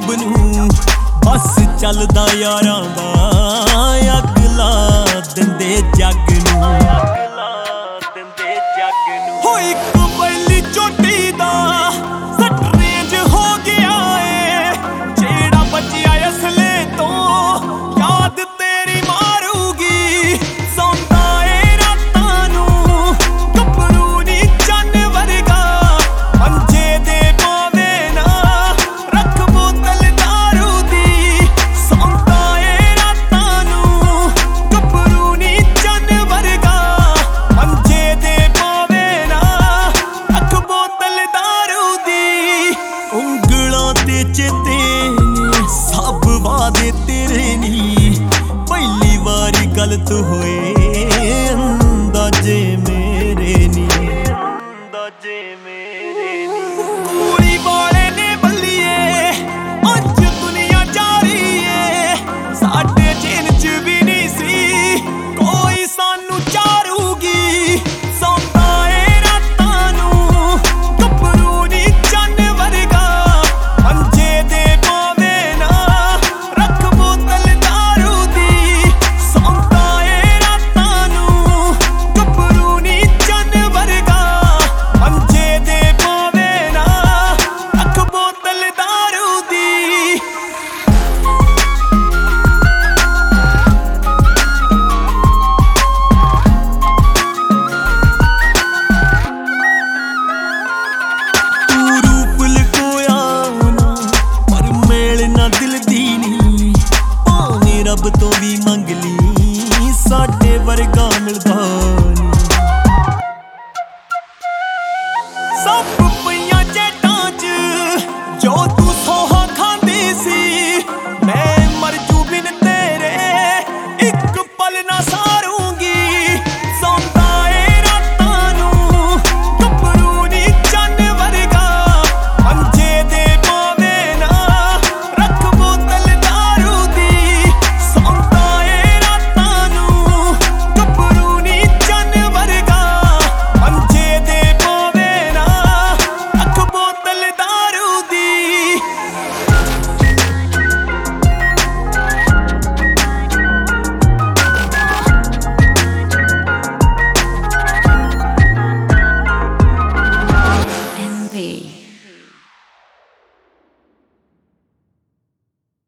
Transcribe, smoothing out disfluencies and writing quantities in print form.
ਰੱਬ ਨੂੰ ਬਸ ਚੱਲਦਾ ਯਾਰਾਂ ਦਾ ਅੱਗ ਲਾ ਦਿੰਦੇ ਜੱਗ ਨੂੰ ਹੋ ਇੱਕ ਪਹਿਲੀ ਚੋਟੀ ਦਾ ਸੱਟ ਰੇਂਜ ਹੋ ਗਿਆ ਏ ਜਿਹੜਾ ਬਚਿਆ ਅਸਲੇ ਤੋਂ ਯਾਦ ਤੇਰੀ ਮਾਰੂਗੀ ਸੌਂਦਾ ਏ ਰਾਤਾਂ ਨੂੰ ਗੱਭਰੂ ਨੀ ਚੰਨ ਵਰਗਾ ਮੰਜੇ ਦੇ ਪਾਵੇ ਨਾ ਰੱਖ ਬੋਤਲ ਦਾਰੂ ਦੀ ਸੌਂਦਾ ਏ ਰਾਤਾਂ ਨੂੰ ਗੱਭਰੂ ਨੀ ਚੰਨ ਵਰਗਾ ਮੰਜੇ ਦੇ ਪਾਵੇ ਨਾ ਰੱਖ ਬੋਤਲ ਦਾਰੂ ਦੀ ਉਂਗਲਾਂ ਤੇ ਚੇਤੇ ਨੇ ਸਭ ਵਾਦੇ ਤੇਰੇ ਨੀ ਪਹਿਲੀ ਵਾਰੀ ਗਲਤ ਹੋਏ